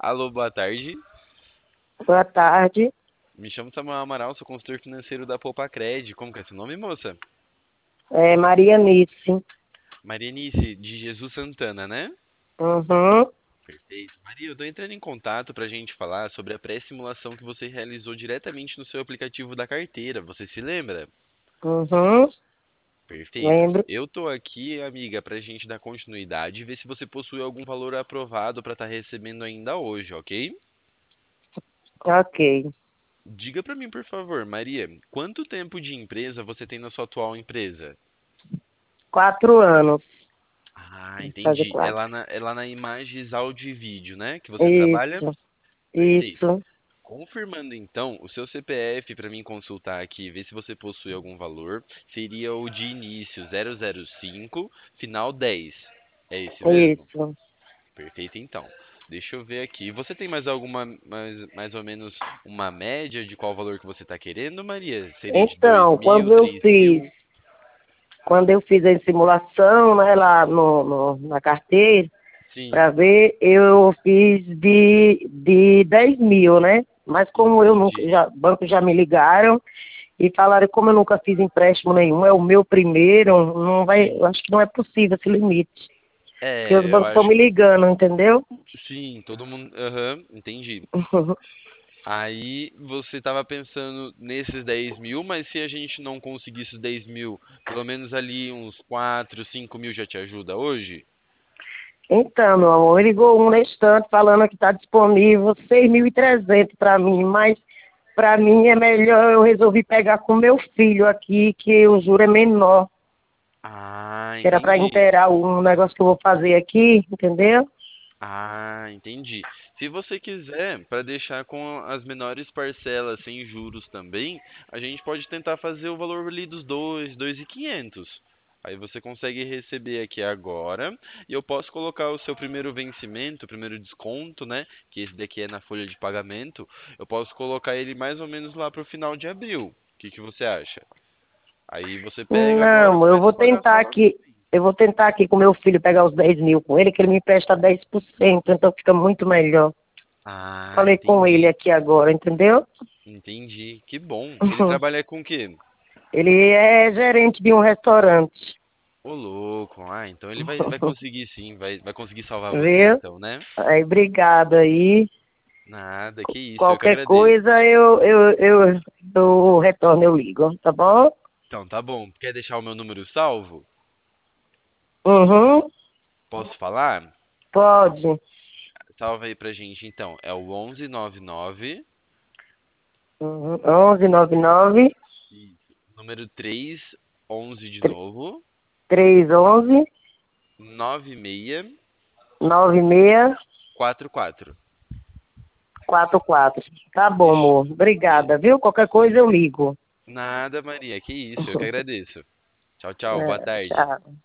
Alô, boa tarde. Boa tarde. Me chamo Samuel Amaral, sou consultor financeiro da Poupa-Cred. Como que é seu nome, moça? É Maria Nice. Marianice, de Jesus Santana, né? Uhum, Perfeito. Maria, eu tô entrando em contato pra gente falar sobre a pré-simulação que você realizou diretamente no seu aplicativo da carteira. Você se lembra? uhum, Perfeito. lembro. Eu tô aqui, amiga, pra gente dar continuidade e ver se você possui algum valor aprovado pra estar recebendo ainda hoje, ok? Ok. Diga pra mim, por favor, Maria, quanto tempo de empresa você tem na sua atual empresa? 4 anos. Ah, Vou fazer entendi. É quatro. lá na Imagens Áudio e Vídeo, né? Que você trabalha? Isso, Perfeito. isso, Confirmando então, o seu CPF para mim consultar aqui, ver se você possui algum valor, seria o de início 005, final 10. É esse mesmo? isso. Perfeito, então. Deixa eu ver aqui. Você tem mais alguma, mais ou menos uma média de qual valor que você está querendo, Maria? Seria de dois Então, mil, quando eu três fiz, mil? quando eu fiz a simulação, né, lá na carteira, Sim, para ver, eu fiz de 10 mil, né? Mas como eu nunca, entendi. banco já me ligaram e falaram, como eu nunca fiz empréstimo nenhum, é o meu primeiro, não vai, eu Sim. acho que não é possível esse limite. Porque os É, eu bancos estão me acho. ligando, entendeu? Sim, todo mundo. Aham, entendi. Aí você estava pensando nesses 10 mil, mas se a gente não conseguisse os 10 mil, pelo menos ali uns 4, 5 mil já te ajuda hoje? Então, meu amor, ele ligou um na estante falando que está disponível 6.300 para mim, mas para mim é melhor eu resolvi pegar com meu filho aqui, que o juro é menor, Ah, que era para entendi. inteirar um negócio que eu vou fazer aqui, entendeu? Ah, entendi. Se você quiser, para deixar com as menores parcelas sem juros também, a gente pode tentar fazer o valor ali dos 2.500. Aí você consegue receber aqui agora, e eu posso colocar o seu primeiro vencimento, o primeiro desconto, né? Que esse daqui é na folha de pagamento. Eu posso colocar ele mais ou menos lá para o final de abril. O que que você acha? Aí você pega agora, Não, eu começa vou a pagar só tentar lá no aqui, fim. eu vou tentar aqui com meu filho pegar os 10 mil com ele, que ele me empresta 10%, então fica muito melhor. Ah, Falei com ele entendi. aqui agora, entendeu? Entendi. Que bom. Ele trabalha com o quê? Ele é gerente de um restaurante, Ô, louco. Ah, então ele vai conseguir sim, vai conseguir salvar você viu? então, né? Aí, obrigado aí. Nada, que isso, eu que Qualquer agradeço. coisa eu retorno, eu ligo, tá bom? Então, tá bom. Quer deixar o meu número salvo? Uhum, Posso falar? pode. Salva aí pra gente então. É o 1199, Uhum, 1199 isso, número 311 de novo, 311 9644. 9644. Tá bom, Fechou. amor. Obrigada, Be- viu? Qualquer coisa eu ligo. Nada, Maria, que isso, eu que agradeço. Tchau, tchau, boa É, tarde. tchau.